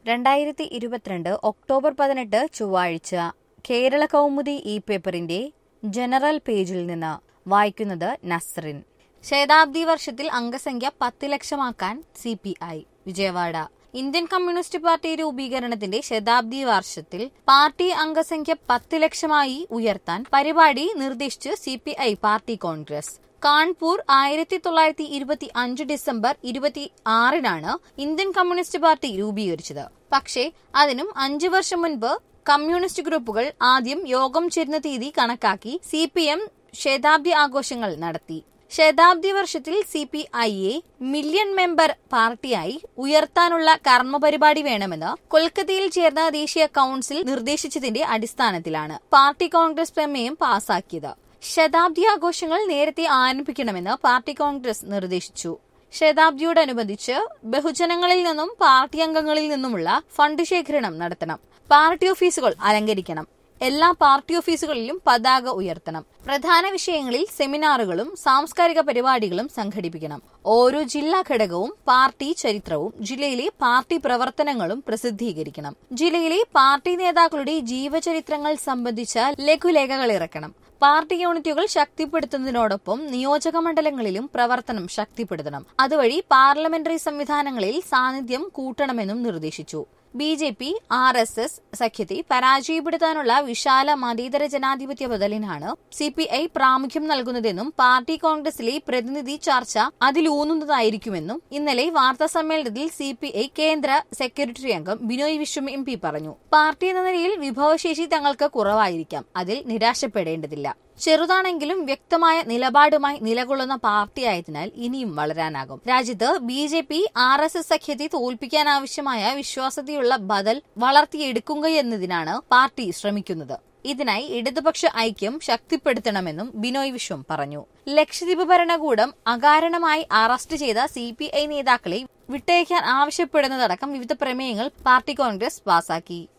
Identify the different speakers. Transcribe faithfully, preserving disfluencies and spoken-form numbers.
Speaker 1: രണ്ടായിരത്തി ഇരുപത്തിരണ്ട് ഒക്ടോബർ പതിനെട്ട് ചൊവ്വാഴ്ച കേരള കൗമുദി ഇ പേപ്പറിന്റെ ജനറൽ പേജിൽ നിന്ന് വായിക്കുന്നത് നസ്റിൻ. ശതാബ്ദി വർഷത്തിൽ അംഗസംഖ്യ പത്ത് ലക്ഷമാക്കാൻ C P I. Vijayawada. Indian communist party രൂപീകരണത്തിന്റെ ശതാബ്ദി വർഷത്തിൽ പാർട്ടി അംഗസംഖ്യ പത്ത് ലക്ഷമായി ഉയർത്താൻ പരിപാടി നിർദ്ദേശിച്ച് C P I party congress. Kanpur ആയിരത്തി തൊള്ളായിരത്തി ഇരുപത്തി അഞ്ച് ഡിസംബർ ഇരുപത്തി ആറിനാണ് ഇന്ത്യൻ കമ്മ്യൂണിസ്റ്റ് പാർട്ടി രൂപീകരിച്ചത്. പക്ഷേ അതിനും അഞ്ചു വർഷം മുൻപ് കമ്മ്യൂണിസ്റ്റ് ഗ്രൂപ്പുകൾ ആദ്യം യോഗം ചേരുന്ന തീയതി കണക്കാക്കി സി പി എം ശതാബ്ദി ആഘോഷങ്ങൾ നടത്തി. ശതാബ്ദി വർഷത്തിൽ സി പി ഐയെ മില്യൺ മെമ്പർ പാർട്ടിയായി ഉയർത്താനുള്ള കർമ്മപരിപാടി വേണമെന്ന് കൊൽക്കത്തയിൽ ചേർന്ന ദേശീയ കൌൺസിൽ നിർദ്ദേശിച്ചതിന്റെ അടിസ്ഥാനത്തിലാണ് പാർട്ടി കോൺഗ്രസ് പ്രമേയം പാസാക്കിയത്. ശതാബ്ദി ആഘോഷങ്ങൾ നേരത്തെ ആരംഭിക്കണമെന്ന് പാർട്ടി കോൺഗ്രസ് നിർദ്ദേശിച്ചു. ശതാബ്ദിയോടനുബന്ധിച്ച് ബഹുജനങ്ങളിൽ നിന്നും പാർട്ടി അംഗങ്ങളിൽ നിന്നുമുള്ള ഫണ്ട് ശേഖരണം നടത്തണം. പാർട്ടി ഓഫീസുകൾ അലങ്കരിക്കണം. എല്ലാ പാർട്ടി ഓഫീസുകളിലും പതാക ഉയർത്തണം. പ്രധാന വിഷയങ്ങളിൽ സെമിനാറുകളും സാംസ്കാരിക പരിപാടികളും സംഘടിപ്പിക്കണം. ഓരോ ജില്ലാ ഘടകവും പാർട്ടി ചരിത്രവും ജില്ലയിലെ പാർട്ടി പ്രവർത്തനങ്ങളും പ്രസിദ്ധീകരിക്കണം. ജില്ലയിലെ പാർട്ടി നേതാക്കളുടെ ജീവചരിത്രങ്ങൾ സംബന്ധിച്ച ലഘുലേഖകൾ ഇറക്കണം. പാർട്ടി യൂണിറ്റുകൾ ശക്തിപ്പെടുത്തുന്നതിനോടൊപ്പം നിയോജക മണ്ഡലങ്ങളിലും പ്രവർത്തനം ശക്തിപ്പെടുത്തണം. അതുവഴി പാർലമെന്ററി സംവിധാനങ്ങളിൽ സാന്നിധ്യം കൂട്ടണമെന്നും നിർദ്ദേശിച്ചു. B J P R S S സഖ്യത്തെ പരാജയപ്പെടുത്താനുള്ള വിശാല മതേതര ജനാധിപത്യ ബദലിനാണ് സി പി ഐ പ്രാമുഖ്യം നൽകുന്നതെന്നും പാർട്ടി കോൺഗ്രസിലെ പ്രതിനിധി ചർച്ച അതിലൂന്നുന്നതായിരിക്കുമെന്നും ഇന്നലെ വാർത്താ സമ്മേളനത്തിൽ സി പി ഐ കേന്ദ്ര സെക്രട്ടറി അംഗം ബിനോയ് വിശ്വം എം പി പറഞ്ഞു. പാർട്ടി എന്ന നിലയിൽ വിഭവശേഷി തങ്ങൾക്ക് കുറവായിരിക്കാം. അതിൽ നിരാശപ്പെടേണ്ടതില്ല. ചെറുതാണെങ്കിലും വ്യക്തമായ നിലപാടുമായി നിലകൊള്ളുന്ന പാർട്ടിയായതിനാൽ ഇനിയും വളരാനാകും. രാജ്യത്ത് B J P R S S സഖ്യത്തെ തോൽപ്പിക്കാനാവശ്യമായ വിശ്വാസ്യതയുള്ള ബദൽ വളർത്തിയെടുക്കുകയെന്നതിനാണ് പാർട്ടി ശ്രമിക്കുന്നത്. ഇതിനായി ഇടതുപക്ഷ ഐക്യം ശക്തിപ്പെടുത്തണമെന്നും ബിനോയ് വിശ്വം പറഞ്ഞു. ലക്ഷദ്വീപ് ഭരണകൂടം അകാരണമായി അറസ്റ്റ് ചെയ്ത സി പി ഐ നേതാക്കളെ വിട്ടയക്കാൻ ആവശ്യപ്പെടുന്നതടക്കം വിവിധ പ്രമേയങ്ങൾ പാർട്ടി കോൺഗ്രസ് പാസാക്കി.